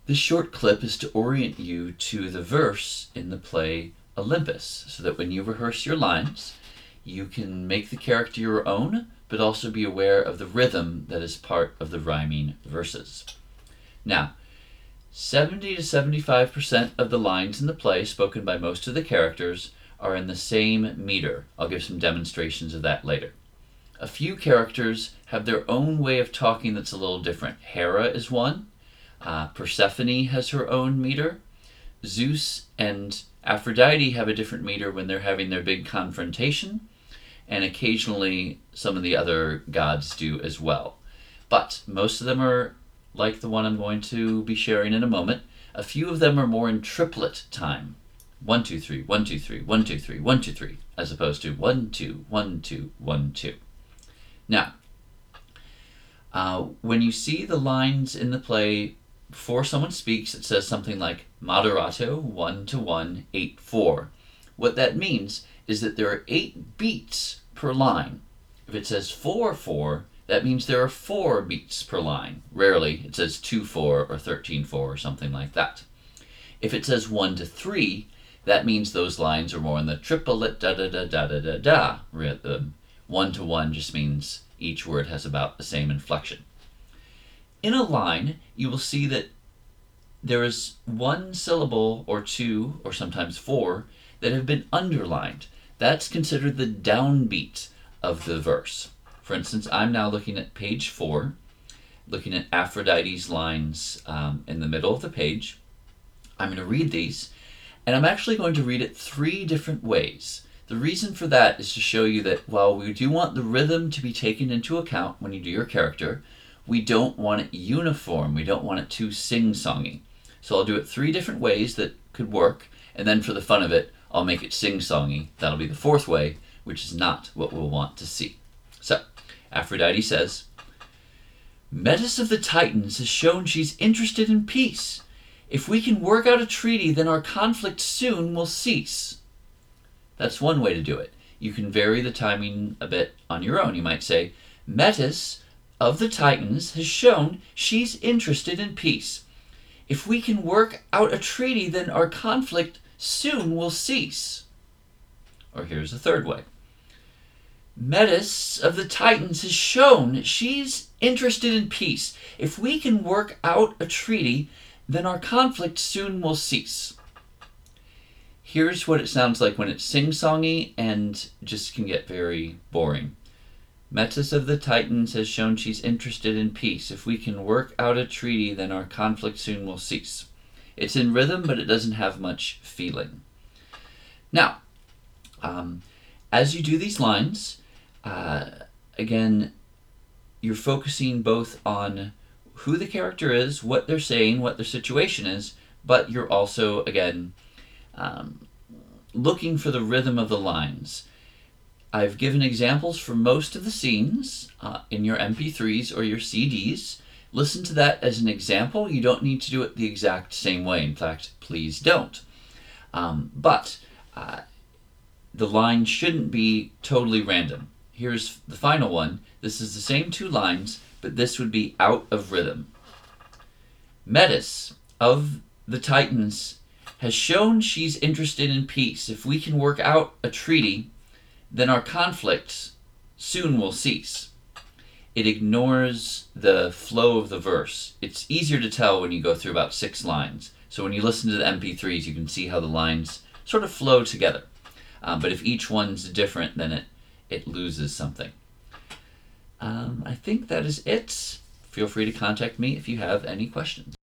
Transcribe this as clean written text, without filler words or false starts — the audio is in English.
This short clip is to orient you to the verse in the play Olympus, so that when you rehearse your lines, you can make the character your own, but also be aware of the rhythm that is part of the rhyming verses. Now, 70 to 75% of the lines in the play spoken by most of the characters are in the same meter. I'll give some demonstrations of that later. A few characters have their own way of talking that's a little different. Hera is one. Persephone has her own meter. Zeus and Aphrodite have a different meter when they're having their big confrontation, and occasionally some of the other gods do as well. But most of them are like the one I'm going to be sharing in a moment. A few of them are more in triplet time. 1, 2, 3, 1, 2, 3, 1, 2, 3, 1, 2, 3, as opposed to 1, 2, 1, 2, 1, 2. Now, when you see the lines in the play before someone speaks, it says something like moderato 1 to 1, 8, 4. What that means is that there are 8 beats per line. If it says 4, 4, that means there are 4 beats per line. Rarely it says 2, 4 or 13, 4 or something like that. If it says 1 to 3, that means those lines are more in the triplet da da da da da da da rhythm. 1 to 1 just means each word has about the same inflection. In a line, you will see that there is 1 syllable or 2 or sometimes 4 that have been underlined. That's considered the downbeat of the verse. For instance, I'm now looking at page 4, looking at Aphrodite's lines in the middle of the page. I'm going to read these, and I'm actually going to read it 3 different ways. The reason for that is to show you that while we do want the rhythm to be taken into account when you do your character, we don't want it uniform. We don't want it too sing-songy. So I'll do it 3 different ways that could work, and then for the fun of it, I'll make it sing-songy. That'll be the 4th way, which is not what we'll want to see. So, Aphrodite says, Metis of the Titans has shown she's interested in peace. If we can work out a treaty, then our conflict soon will cease. That's one way to do it. You can vary the timing a bit on your own. You might say, Metis of the Titans has shown she's interested in peace. If we can work out a treaty, then our conflict soon will cease. Or here's a 3rd way. Metis of the Titans has shown she's interested in peace. If we can work out a treaty, then our conflict soon will cease. Here's what it sounds like when it's sing-songy and just can get very boring. Metis of the Titans has shown she's interested in peace. If we can work out a treaty, then our conflict soon will cease. It's in rhythm, but it doesn't have much feeling. Now, as you do these lines, again, you're focusing both on who the character is, what they're saying, what their situation is, but you're also, again, looking for the rhythm of the lines. I've given examples for most of the scenes in your MP3s or your CDs. Listen to that as an example. You don't need to do it the exact same way. In fact, please don't. But the line shouldn't be totally random. Here's the final one. This is the same 2 lines, but this would be out of rhythm. Metis of the Titans has shown she's interested in peace. If we can work out a treaty, then our conflict soon will cease. It ignores the flow of the verse. It's easier to tell when you go through about 6 lines. So when you listen to the MP3s, you can see how the lines sort of flow together. But if each one's different, then it loses something. I think that is it. Feel free to contact me if you have any questions.